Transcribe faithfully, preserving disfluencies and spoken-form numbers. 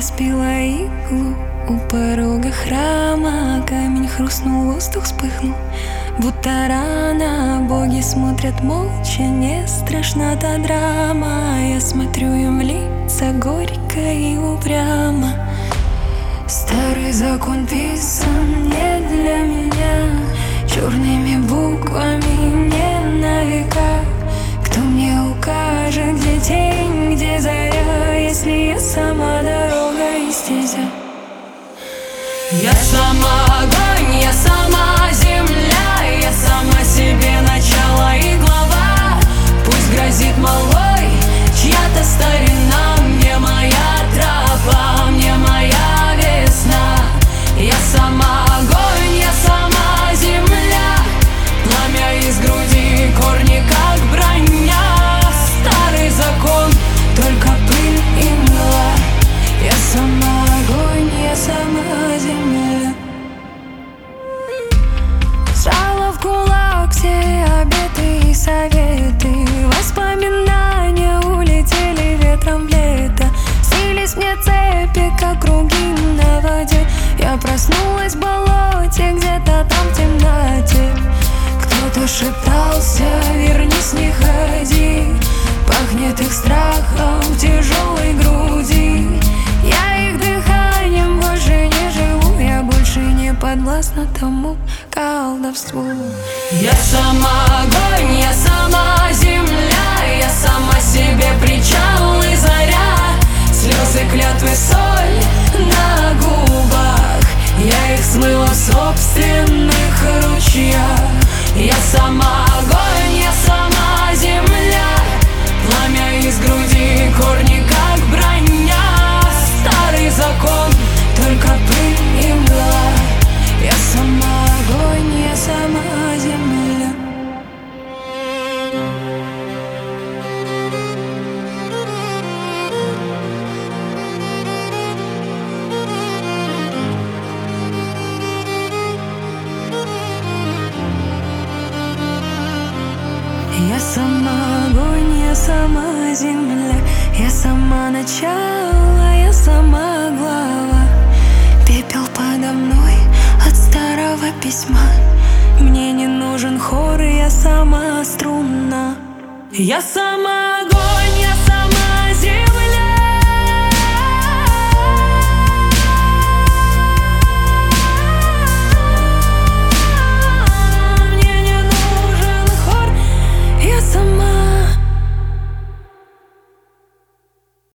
распила иглу у порога храма. Камень хрустнул, воздух вспыхнул, будто рана. Боги смотрят молча, не страшна та драма. Я смотрю им в лица горько и упрямо. Старый закон писан не для меня, черными буквами не на века. Кто мне укажет, где тень, где заря, если я сама дорога и стезя? Я сама огонь, я сама земля, я сама себе начало и глава. Пусть грозит молвой чья-то старина, мне моя тропа, мне моя весна. Я сама огонь, я сама земля, пламя из груди, корни как броня. Старый закон, только пыль и мгла. Я сама огонь, я сама земля. Сжала в кулак все обеты и советы. Воспоминания улетели ветром в лето. Снились мне цепи, как круги на воде. Я проснулась в болоте, где-то там в темноте. Кто-то шептался: вернись, не ходи. Пахнет их страхом в тяжелой груди. Я их дыханием больше не живу. Я больше не подвластна тому колдовству. Я сама огонь, я сама земля, я сама себе причал и заря. Слезы, клятвы, соль на губах, я их смыла в собственных ручьях. Я сама огонь, я сама земля, пламя из груди, корни как броня. Старый закон, только пыль и мгла. Я сама огонь, я сама земля. Я сама огонь, я сама земля, я сама начало, я сама глава. Пепел подо мной от старого письма. Мне не нужен хор, я сама струна. Я сама огонь.